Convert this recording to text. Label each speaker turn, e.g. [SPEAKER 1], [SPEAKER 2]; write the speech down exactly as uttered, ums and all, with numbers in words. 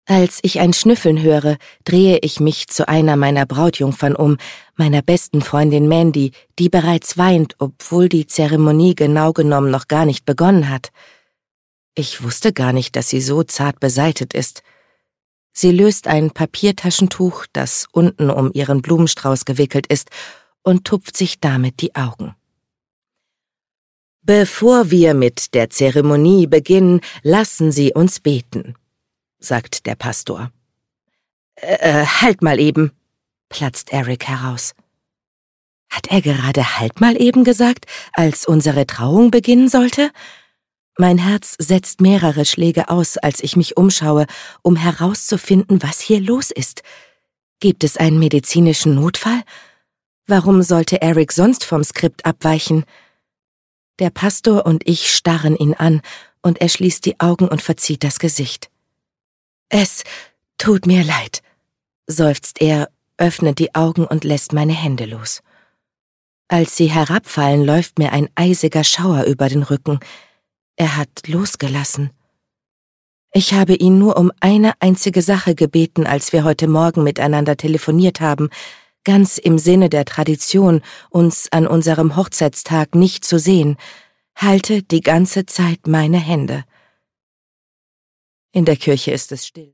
[SPEAKER 1] Als ich ein Schnüffeln höre, drehe ich mich zu einer meiner Brautjungfern um, meiner besten Freundin Mandy, die bereits weint, obwohl die Zeremonie genau genommen noch gar nicht begonnen hat. Ich wusste gar nicht, dass sie so zart beseitet ist. Sie löst ein Papiertaschentuch, das unten um ihren Blumenstrauß gewickelt ist, und tupft sich damit die Augen. »Bevor wir mit der Zeremonie beginnen, lassen Sie uns beten«, sagt der Pastor. Äh, halt mal eben«, platzt Eric heraus. Hat er gerade »halt mal eben« gesagt, als unsere Trauung beginnen sollte? Mein Herz setzt mehrere Schläge aus, als ich mich umschaue, um herauszufinden, was hier los ist. Gibt es einen medizinischen Notfall? Warum sollte Eric sonst vom Skript abweichen? Der Pastor und ich starren ihn an, und er schließt die Augen und verzieht das Gesicht. »Es tut mir leid«, seufzt er, öffnet die Augen und lässt meine Hände los. Als sie herabfallen, läuft mir ein eisiger Schauer über den Rücken. Er hat losgelassen. Ich habe ihn nur um eine einzige Sache gebeten, als wir heute Morgen miteinander telefoniert haben, ganz im Sinne der Tradition, uns an unserem Hochzeitstag nicht zu sehen. Halte die ganze Zeit meine Hände. In der Kirche ist es still.